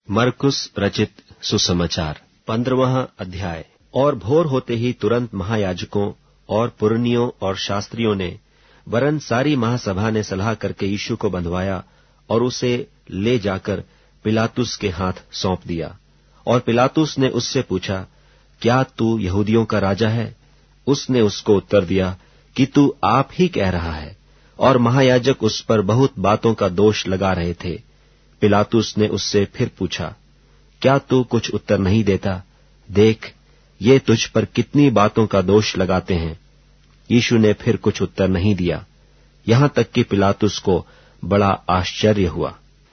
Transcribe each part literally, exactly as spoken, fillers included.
मरकुस रचित सुसमाचार पंद्रहवां अध्याय। और भोर होते ही तुरंत महायाजकों और पुरनियों और शास्त्रियों ने वरन सारी महासभा ने सलाह करके यीशु को बंधवाया और उसे ले जाकर पिलातुस के हाथ सौंप दिया। और पिलातुस ने उससे पूछा, क्या तू यहूदियों का राजा है? उसने उसको उत्तर दिया कि तू आप ही कह रहा है। और महायाजक उस पर बहुत बातों का दोष लगा रहे थे। पिलातुस ने उससे फिर पूछा, क्या तू कुछ उत्तर नहीं देता? देख, ये तुझ पर कितनी बातों का दोष लगाते हैं। यीशु ने फिर कुछ उत्तर नहीं दिया, यहां तक कि पिलातुस को बड़ा आश्चर्य हुआ।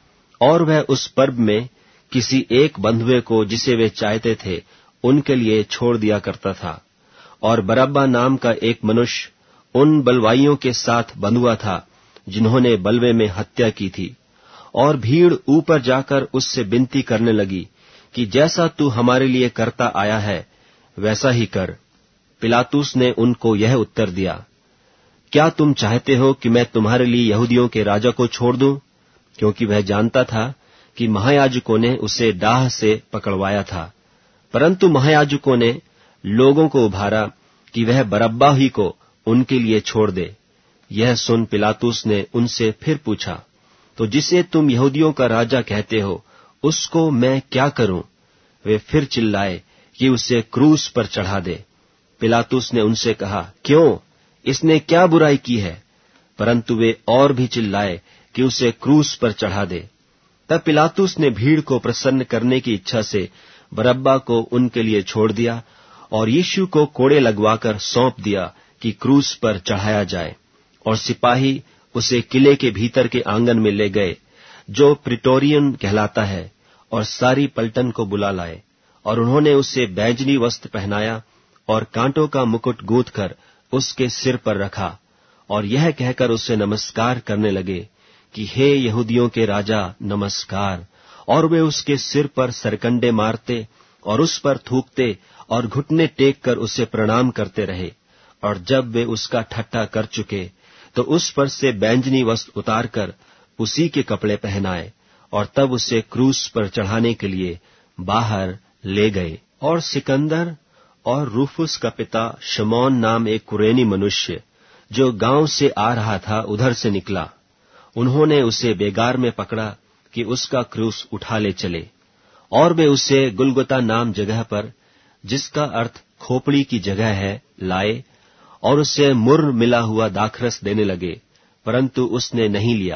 और वह उस पर्व में किसी एक बंधुए को जिसे वे चाहते थे उनके लिए छोड़ दिया करता था। और बरअब्बा नाम का एक मनुष्य उन बलवाइयों के साथ बंधुआ था जिन्होंने बलवे में हत्या की थी। और भीड़ ऊपर जाकर उससे विनती करने लगी कि जैसा तू हमारे लिए करता आया है वैसा ही कर। पिलातुस ने उनको यह उत्तर दिया, क्या तुम चाहते हो कि मैं तुम्हारे लिए यहूदियों के राजा को छोड़ दूं? क्योंकि वह जानता था कि महायाजकों ने उसे डाह से पकड़वाया था। परंतु महायाजकों ने लोगों को उभारा कि वह बरअब्बा ही को उनके लिए छोड़ दे। यह सुन पिलातुस ने उनसे फिर पूछा, तो जिसे तुम यहूदियों का राजा कहते हो उसको मैं क्या करूं? वे फिर चिल्लाए कि उसे क्रूस पर चढ़ा दे। पिलातुस ने उनसे कहा, क्यों? इसने क्या बुराई की है? परंतु वे और भी चिल्लाए कि उसे क्रूस पर चढ़ा दे। तब पिलातुस ने भीड़ को प्रसन्न करने की इच्छा से बरअब्बा को उनके लिए छोड़ दिया और यीशु को कोड़े लगवाकर सौंप दिया कि क्रूस पर चढ़ाया जाए। और सिपाही उसे किले के भीतर के आंगन में ले गए, जो प्रिटोरियन कहलाता है, और सारी पलटन को बुला लाए। और उन्होंने उसे बैंजनी वस्त्र पहनाया और कांटों का मुकुट गूंथकर उसके सिर पर रखा और यह कहकर उसे नमस्कार करने लगे कि हे यहूदियों के राजा, नमस्कार। और वे उसके सिर पर सरकंडे मारते और उस पर थूकते और घुटने टेक कर उसे प्रणाम करते रहे। और जब वे उसका ठट्ठा कर चुके तो उस पर से बैंजनी वस्त्र उतारकर उसी के कपड़े पहनाए और तब उसे क्रूस पर चढ़ाने के लिए बाहर ले गए। और सिकंदर और रूफुस का पिता शमौन नाम एक कुरेनी मनुष्य जो गांव से आ रहा था उधर से निकला। उन्होंने उसे बेगार में पकड़ा कि उसका क्रूस उठा ले चले। और वे उसे गुलगुता नाम जगह पर, जिसका अर्थ खोपड़ी की जगह है, लाए और उसे मुर्र मिला हुआ दाखरस देने लगे, परंतु उसने नहीं लिया।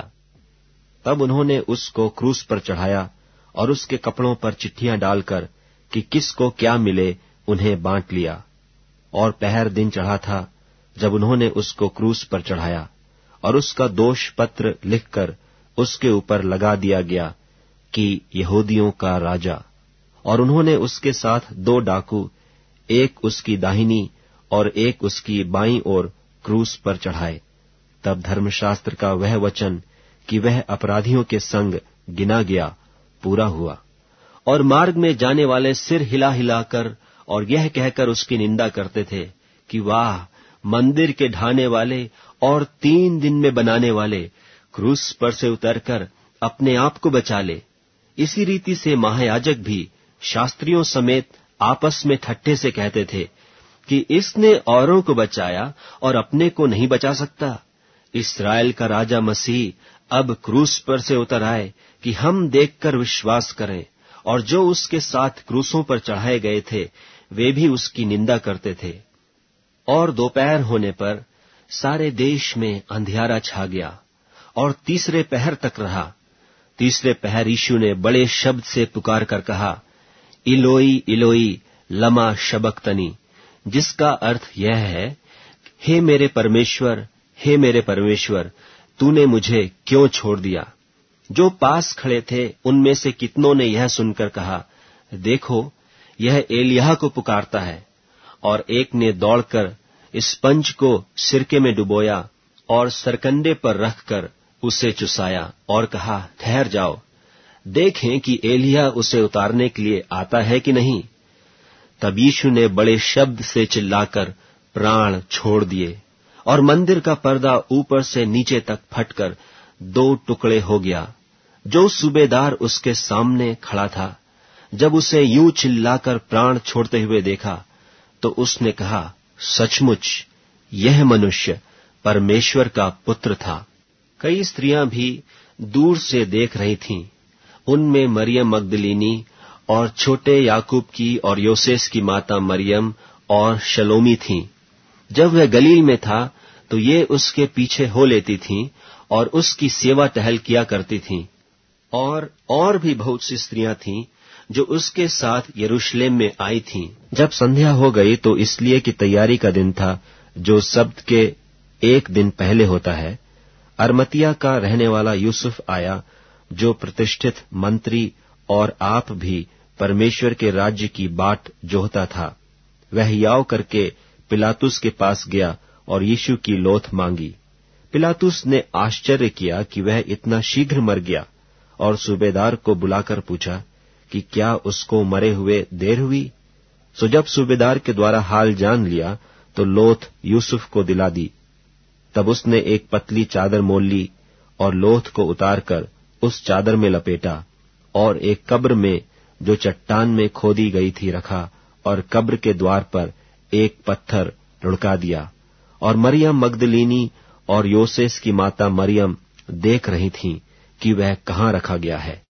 तब उन्होंने उसको क्रूस पर चढ़ाया और उसके कपड़ों पर चिट्ठियां डालकर कि किसको क्या मिले उन्हें बांट लिया। और पहर दिन चढ़ा था जब उन्होंने उसको क्रूस पर चढ़ाया और उसका दोष पत्र लिखकर उसके ऊपर लगा दिया गया कि यहूदियों का राजा। और उन्होंने उसके साथ दो डाकू, एक उसकी दाहिनी और एक उसकी बाईं ओर क्रूस पर चढ़ाए। तब धर्मशास्त्र का वह वचन कि वह अपराधियों के संग गिना गया पूरा हुआ। और मार्ग में जाने वाले सिर हिला हिलाकर और यह कहकर उसकी निंदा करते थे कि वाह, मंदिर के ढाने वाले और तीन दिन में बनाने वाले, क्रूस पर से उतरकर अपने आप को बचा ले। इसी रीति से महायाजक भी शास्त्रियों समेत आपस में ठट्ठे से कहते थे कि इसने औरों को बचाया और अपने को नहीं बचा सकता। इस्राएल का राजा मसीह अब क्रूस पर से उतर आए कि हम देखकर विश्वास करें। और जो उसके साथ क्रूसों पर चढ़ाए गए थे वे भी उसकी निंदा करते थे। और दोपहर होने पर सारे देश में अंधियारा छा गया और तीसरे पहर तक रहा। तीसरे पहर यीशु ने बड़े शब्द से पुकार कर कहा, इलोई इलोई लमा शबक्तनी, जिसका अर्थ यह है, हे मेरे परमेश्वर, हे मेरे परमेश्वर, तूने मुझे क्यों छोड़ दिया? जो पास खड़े थे उनमें से कितनों ने यह सुनकर कहा, देखो, यह एलिय्याह को पुकारता है। और एक ने दौड़कर स्पंज को सिरके में डुबोया और सरकंडे पर रखकर उसे चुसाया और कहा, ठहर जाओ, देखें कि एलिय्याह उसे उतारने के लिए आता है कि नहीं। तब यीशु ने बड़े शब्द से चिल्लाकर प्राण छोड़ दिए और मंदिर का पर्दा ऊपर से नीचे तक फटकर दो टुकड़े हो गया। जो सूबेदार उसके सामने खड़ा था, जब उसे यूं चिल्लाकर प्राण छोड़ते हुए देखा तो उसने कहा, सचमुच यह मनुष्य परमेश्वर का पुत्र था। कई स्त्रियां भी दूर से देख रही थीं। उनमें मरियम मगदलीनी और छोटे याकूब की और योसेस की माता मरियम और शलोमी थीं। जब वह गलील में था तो ये उसके पीछे हो लेती थीं और उसकी सेवा टहल किया करती थीं। और और भी बहुत सी स्त्रियां थीं जो उसके साथ यरूशलेम में आई थीं। जब संध्या हो गई तो इसलिए कि तैयारी का दिन था, जो सब्त के एक दिन पहले होता है, अरमतिया का रहने वाला यूसुफ आया, जो प्रतिष्ठित मंत्री और आप भी परमेश्वर के राज्य की बाट जोहता था। वह याव करके पिलातुस के पास गया और यीशु की लोथ मांगी। पिलातुस ने आश्चर्य किया कि वह इतना शीघ्र मर गया, और सूबेदार को बुलाकर पूछा कि क्या उसको मरे हुए देर हुई। सो जब सूबेदार के द्वारा हाल जान लिया तो लोथ यूसुफ को दिला दी। तब उसने एक पतली चादर मोल ली और लोथ को उतारकर उस चादर में लपेटा और एक कब्र में जो चट्टान में खोदी गई थी रखा, और कब्र के द्वार पर एक पत्थर लुढ़का दिया। और मरियम मगदलीनी और योसेस की माता मरियम देख रही थीं कि वह कहाँ रखा गया है।